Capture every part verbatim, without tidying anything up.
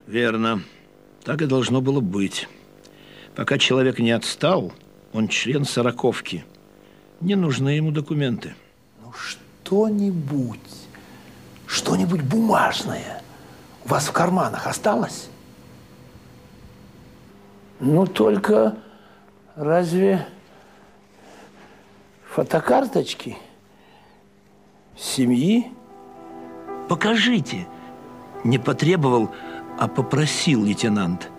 Верно. Так и должно было быть. Пока человек не отстал, он член сороковки. Не нужны ему документы. Ну, что-нибудь, что-нибудь бумажное у вас в карманах осталось? Ну, только разве фотокарточки семьи? Покажите. Не потребовал, а попросил лейтенант.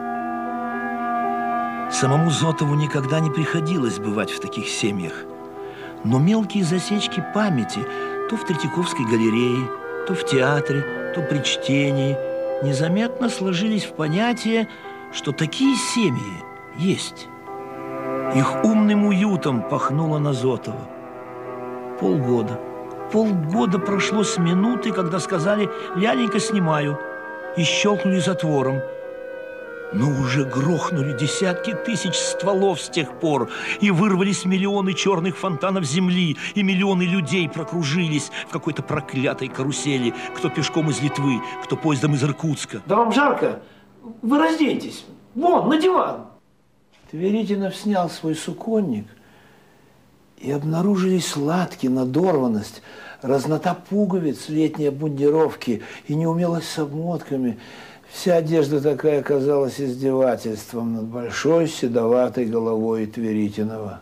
Самому Зотову никогда не приходилось бывать в таких семьях. Но мелкие засечки памяти то в Третьяковской галерее, то в театре, то при чтении незаметно сложились в понятие, что такие семьи есть. Их умным уютом пахнуло на Зотова. Полгода. Полгода прошло с минуты, когда сказали «Ляленька, снимаю», и щелкнули затвором. Но уже грохнули десятки тысяч стволов с тех пор, и вырвались миллионы черных фонтанов земли, и миллионы людей прокружились в какой-то проклятой карусели, кто пешком из Литвы, кто поездом из Иркутска. Да вам жарко? Вы разденьтесь. Вон, на диван. Тверитинов снял свой суконник, и обнаружились сладкие, надорванность, разнота пуговиц летней обмундировки и неумелость с обмотками. Вся одежда такая казалась издевательством над большой седоватой головой Тверитинова.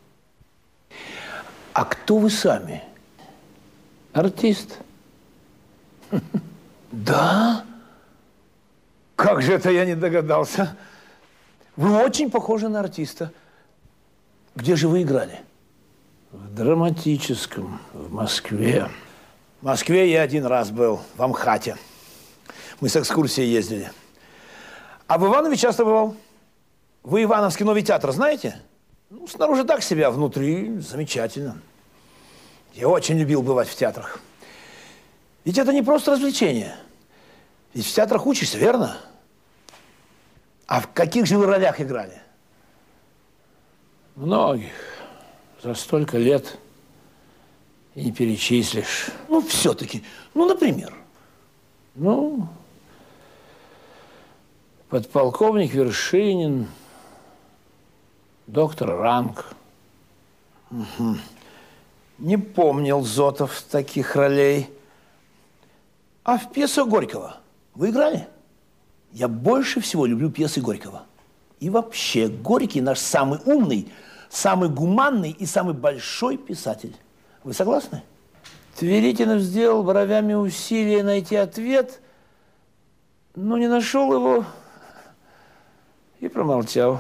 А кто вы сами? Артист? Да? Как же это я не догадался? Вы очень похожи на артиста. Где же вы играли? В драматическом, в Москве. В Москве я один раз был, в Амхате. Мы с экскурсией ездили. А в Иванове часто бывал. Вы Ивановский новый театр знаете? Ну, снаружи так себя, внутри замечательно. Я очень любил бывать в театрах. Ведь это не просто развлечение. Ведь в театрах учишься, верно? А в каких же вы ролях играли? Многих. За столько лет и не перечислишь. Ну, все-таки. Ну, например. Ну, подполковник Вершинин, доктор Ранг. Угу. Не помнил Зотов таких ролей. А в пьесу Горького вы играли? Я больше всего люблю пьесы Горького. И вообще, Горький наш самый умный, самый гуманный и самый большой писатель. Вы согласны? Тверитинов сделал бровями усилие найти ответ, но не нашел его и промолчал.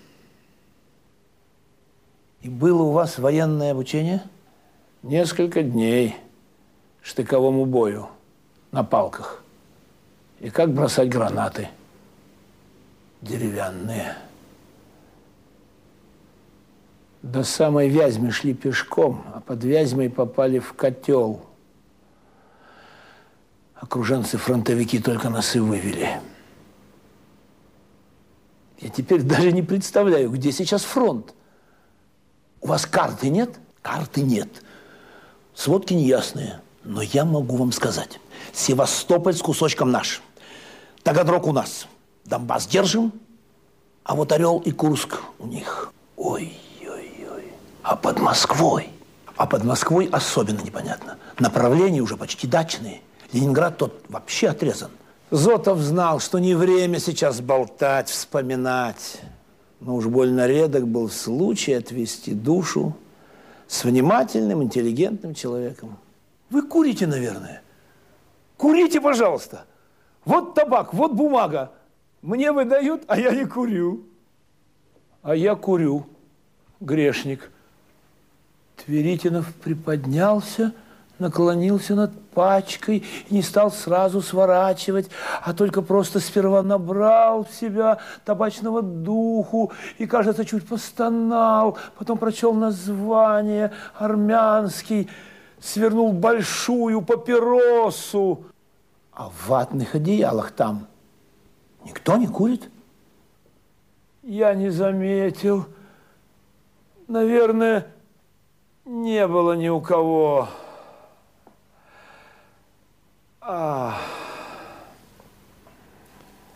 И было у вас военное обучение? Несколько дней штыковому бою на палках. И как бросать гранаты деревянные. До самой Вязьмы шли пешком, а под Вязьмой попали в котел. Окруженцы-фронтовики только нас и вывели. Я теперь даже не представляю, где сейчас фронт. У вас карты нет? Карты нет. Сводки неясные. Но я могу вам сказать. Севастополь с кусочком наш. Таганрог у нас. Донбасс держим, а вот Орел и Курск у них. Ой-ой-ой. А под Москвой? А под Москвой особенно непонятно. Направления уже почти дачные. Ленинград тот вообще отрезан. Зотов знал, что не время сейчас болтать, вспоминать. Но уж больно редок был случай отвести душу с внимательным, интеллигентным человеком. Вы курите, наверное? Курите, пожалуйста. Вот табак, вот бумага. Мне выдают, а я не курю. А я курю, грешник. Тверитинов приподнялся, наклонился над пачкой и не стал сразу сворачивать, а только просто сперва набрал в себя табачного духу и, кажется, чуть постонал, потом прочел название армянский, свернул большую папиросу. А в ватных одеялах там никто не курит? Я не заметил. Наверное, не было ни у кого. А.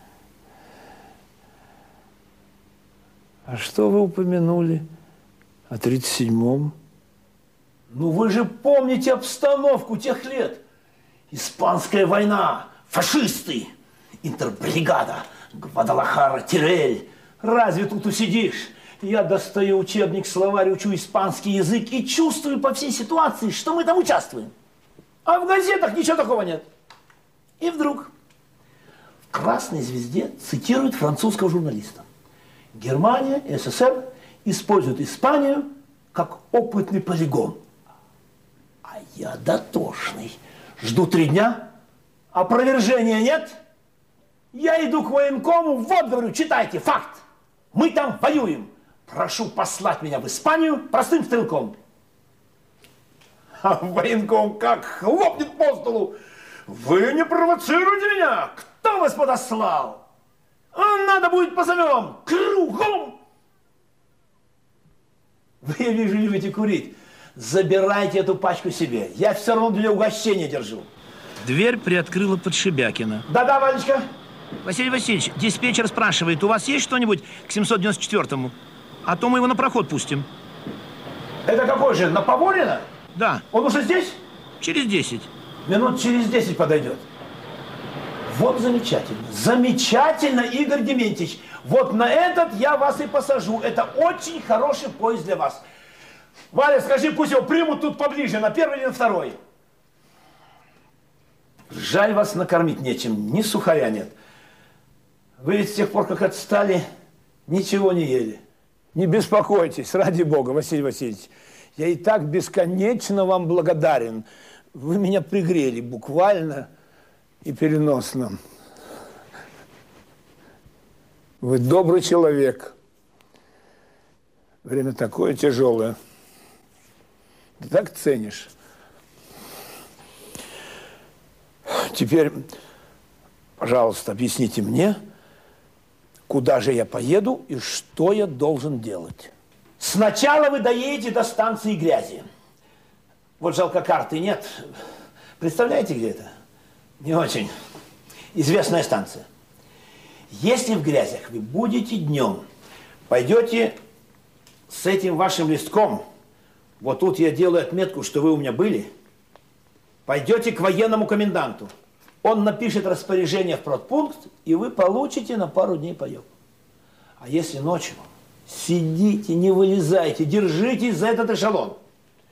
А что вы упомянули о тридцать седьмом? Ну вы же помните обстановку тех лет. Испанская война, фашисты, интербригада, Гвадалахара, Тирель. Разве тут усидишь? Я достаю учебник, словарь, учу испанский язык и чувствую по всей ситуации, что мы там участвуем. А в газетах ничего такого нет. И вдруг в «Красной звезде» цитируют французского журналиста. Германия и СССР используют Испанию как опытный полигон. А я дотошный. Жду три дня, опровержения нет. Я иду к военкому, вот, говорю, читайте, факт. Мы там воюем. Прошу послать меня в Испанию простым стрелком. А военком как хлопнет по столу. Вы не провоцируйте меня. Кто вас подослал? Надо будет позовем. Кругом. Вы, я вижу, любите курить. Забирайте эту пачку себе. Я все равно для угощения держу. Дверь приоткрыла Подшибякина. Да-да, Валечка. Василий Васильевич, диспетчер спрашивает, у вас есть что-нибудь к семьсот девяносто четвёртому? А то мы его на проход пустим. Это какой же, на Поворино? Да. Он уже здесь? Через десять. Минут через десять подойдет. Вот замечательно. Замечательно, Игорь Дементьевич. Вот на этот я вас и посажу. Это очень хороший поезд для вас. Валя, скажи, пусть его примут тут поближе, на первый или на второй. Жаль, вас накормить нечем, ни сухаря нет. Вы ведь с тех пор, как отстали, ничего не ели. Не беспокойтесь, ради бога, Василий Васильевич. Я и так бесконечно вам благодарен. Вы меня пригрели буквально и переносно. Вы добрый человек. Время такое тяжелое. Ты так ценишь. Теперь, пожалуйста, объясните мне, куда же я поеду и что я должен делать. Сначала вы доедете до станции Грязи. Вот жалко, карты нет. Представляете, где это? Не очень. Известная станция. Если в Грязях вы будете днем, пойдете с этим вашим листком, вот тут я делаю отметку, что вы у меня были, пойдете к военному коменданту. Он напишет распоряжение в продпункт, и вы получите на пару дней паёк. А если ночью, сидите, не вылезайте, держитесь за этот эшелон.